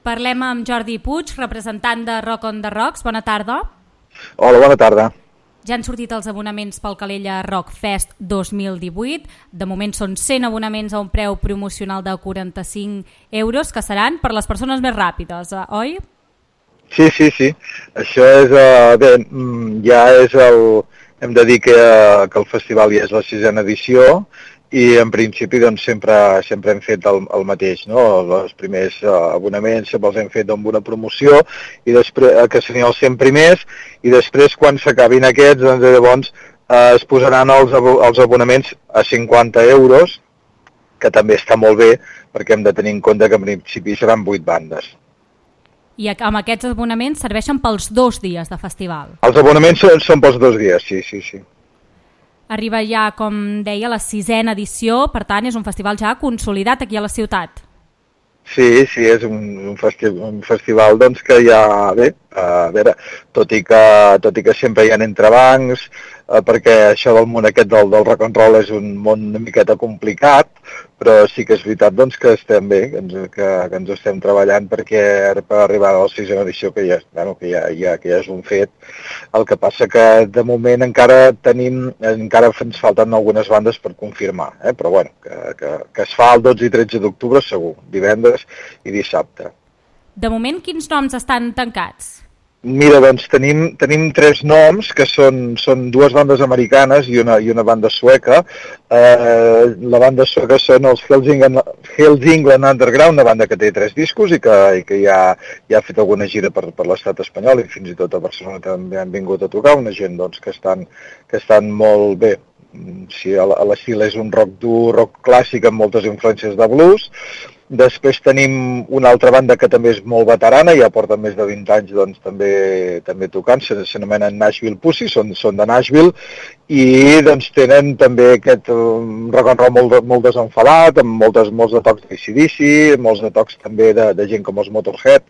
Parlem amb Jordi Puig, representant de Rock on the Rocks. Bona tarda. Hola, bona tarda. Ja han sortit els abonaments pel Calella Rock Fest 2018. De moment són 100 abonaments a un preu promocional de 45 euros, que seran per les persones més ràpides, oi? Sí. Això és... ja és el... Hem de dir que el festival ja és la 6a edició i en principi doncs, sempre hem fet el mateix, no? Els primers abonaments sempre els hem fet amb una promoció i després que serien els 100 primers i després quan s'acabin aquests doncs, llavors es posaran els abonaments a 50 euros, que també està molt bé perquè hem de tenir en compte que en principi seran 8 bandes. I amb aquests abonaments serveixen pels 2 dies de festival? Els abonaments són pels 2 dies, sí. Arriba ja, com deia, la 6a edició, per tant és un festival ja consolidat aquí a la ciutat. Sí, és un festival doncs, que ja, bé, a veure, tot i que sempre hi ha entrebancs, perquè això del món aquest del rock and roll és un món una miqueta complicat, però sí que és veritat doncs, que estem bé, que ens estem treballant per arribar a la 6a edició, que ja és un fet. El que passa que de moment encara ens falten algunes bandes per confirmar, però bueno, que es fa el 12 i 13 d'octubre segur, divendres i dissabte. De moment, quins noms estan tancats? Mira, doncs tenim 3 noms, que són 2 bandes americanes i una banda sueca. La banda sueca són els Hell's England Underground, una banda que té 3 discos i que ja ha fet alguna gira per l'estat espanyol i fins i tot a Barcelona també han vingut a tocar, una gent doncs, que estan molt bé. Sí, a l'estil és un rock dur, rock clàssic amb moltes influències de blues. Després tenim una altra banda que també és molt veterana, ja porta més de 20 anys doncs, també tocant, s'anomenen Nashville Pussy, són de Nashville, i doncs, tenen també aquest rock and roll molt desenfadat, amb molts de tocs d'ACDC, molts de tocs també de gent com els Motorhead,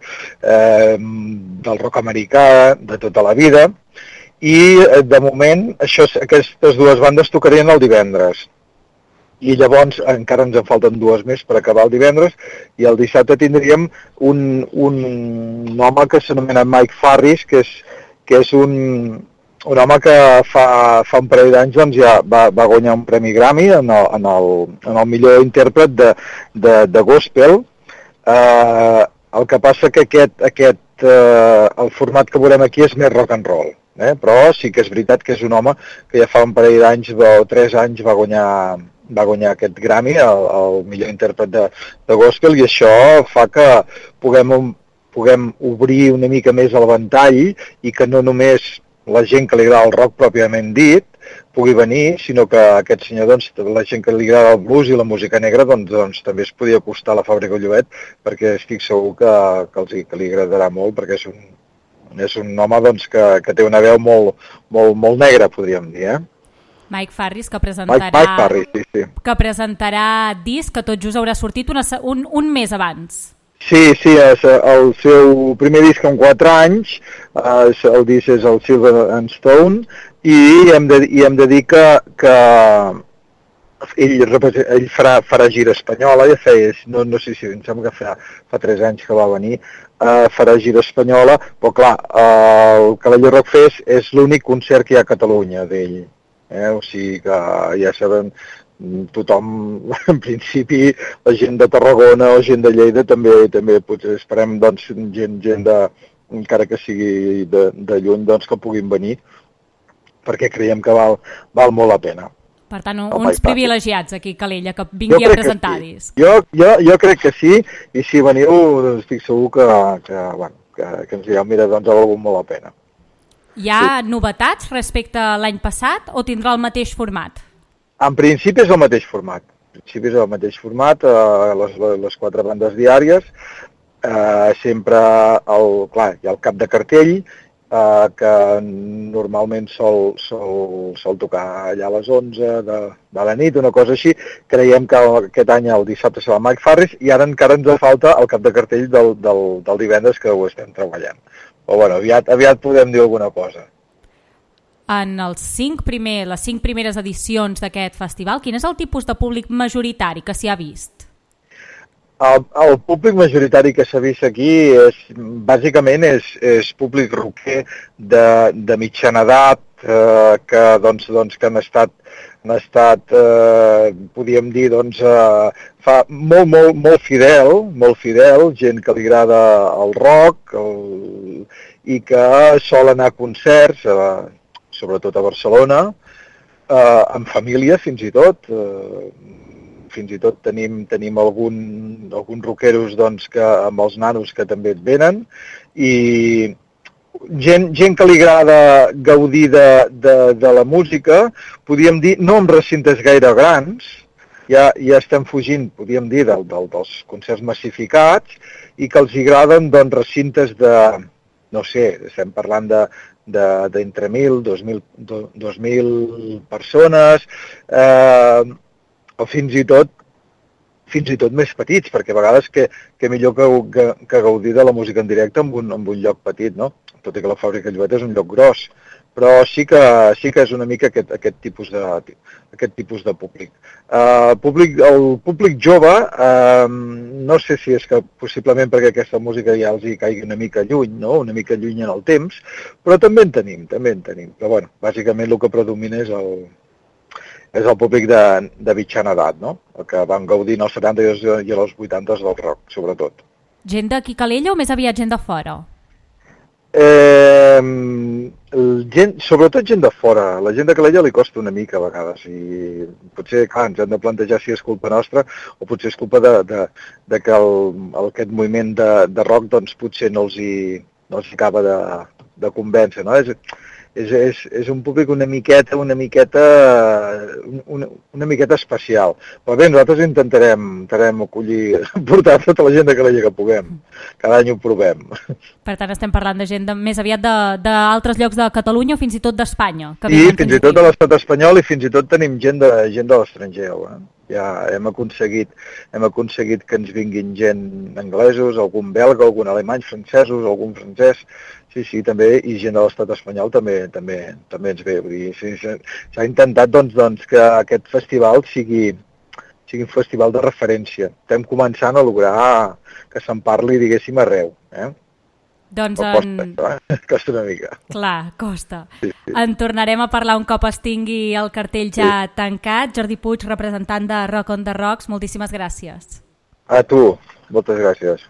del rock americà, de tota la vida, i de moment aquestes 2 bandes tocarien el divendres. I llavors encara ens en falten 2 més per acabar el divendres i el dissabte tindríem un home que s'anomena Mike Farris, que és un home que fa un parell d'anys doncs, ja va guanyar un premi Grammy en el millor intèrpret de gospel. El que passa que el format que veurem aquí és més rock and roll, però sí que és veritat que és un home que ja fa un parell d'anys o 3 anys va guanyar aquest Grammy, el millor intèrpret de gospel, i això fa que puguem obrir una mica més el ventall i que no només la gent que li agrada el rock pròpiament dit pugui venir, sinó que aquest senyor, doncs, la gent que li agrada el blues i la música negra doncs també es podia acostar a la Fàbrica Llobet, perquè estic segur que li agradarà molt, perquè és un home doncs, que té una veu molt negra, podríem dir, Mike Farris, que presentarà sí. Que presentarà disc, que tot just haurà sortit un mes abans. Sí, és el seu primer disc en 4 anys, el disc és el Silver and Stone, i hem de dir que ell farà gira espanyola, ja feia, no sé si em sembla que fa 3 anys que va venir, farà gira espanyola, però clar, el Calella Rock Fest és l'únic concert que hi ha a Catalunya d'ell. O sigui que ja sabem, tothom, en principi, la gent de Tarragona o gent de Lleida també potser esperem doncs, gent encara que sigui de lluny, doncs, que puguin venir, perquè creiem que val molt la pena. Per tant, uns privilegiats aquí a Calella, que vingui a presentar disc. Jo crec que sí, i si veniu, estic segur que ens direu, mira, doncs ha valgut molt la pena. Hi ha novetats respecte a l'any passat o tindrà el mateix format? En principi és el mateix format. Les 4 bandes diàries. Sempre, hi ha el cap de cartell, que normalment sol tocar allà a les 11 de la nit, una cosa així. Creiem que aquest any el dissabte serà el Mike Farris i ara encara ens falta el cap de cartell del divendres, que ho estem treballant. Però bueno, aviat podem dir alguna cosa. En les 5 primeres edicions d'aquest festival, quin és el tipus de públic majoritari que s'hi ha vist? El públic majoritari que s'ha vist aquí bàsicament és públic rocker de mitjana edat, que que han estat podríem dir, fa molt fidel, gent que li agrada el rock i que sol anar a concerts, sobretot a Barcelona, amb família fins i tot. Fins i tot tenim alguns rockeros que amb els nanos que també et venen, i gent que li agrada gaudir de la música, podríem dir, no amb recintes gaire grans, ja estem fugint, podríem dir, dels concerts massificats, i que els agraden recintes de, no sé, estem parlant d'entre 1.000, 2.000 persones, o fins i tot més petits, perquè a vegades que millor que gaudir de la música en directe en un lloc petit, no? Tot i que la Fàbrica Llobet és un lloc gros, però sí que és una mica aquest tipus de públic. El públic jove, no sé si és que possiblement perquè aquesta música ja els hi caigui una mica lluny, no? Una mica lluny en el temps, però també en tenim. Però bueno, bàsicament el que predomina és el públic de mitjana edat, no? El que van gaudir als 70 i als 80 del rock, sobretot. Gent d'aquí Calella o més aviat gent de fora? Sobretot gent de fora. La gent de Calella li costa una mica a vegades, i potser, clar, ens hem de plantejar si és culpa nostra o potser és culpa de que aquest moviment de rock potser no els acaba de convèncer, no? És un públic una miqueta especial. Però bé, nosaltres intentarem portar tota la gent de Calella que puguem. Cada any ho provem. Per tant, estem parlant de gent més aviat d'altres llocs de Catalunya o fins i tot d'Espanya. Sí, fins i tot de l'estat espanyol, i fins i tot tenim gent de l'estranger. Ja hem aconseguit que ens vinguin gent anglesos, algun belga, algun alemany, francesos, algun francès. Sí, també, i gent de l'estat espanyol també ens ve. Vull dir, s'ha intentat que aquest festival sigui un festival de referència. Estem començant a lograr que se'n parli, diguéssim, arreu. Doncs costa una mica. Clar, costa. Sí. En tornarem a parlar un cop es tingui el cartell ja tancat. Jordi Puig, representant de Rock on the Rocks, moltíssimes gràcies. A tu, moltes gràcies.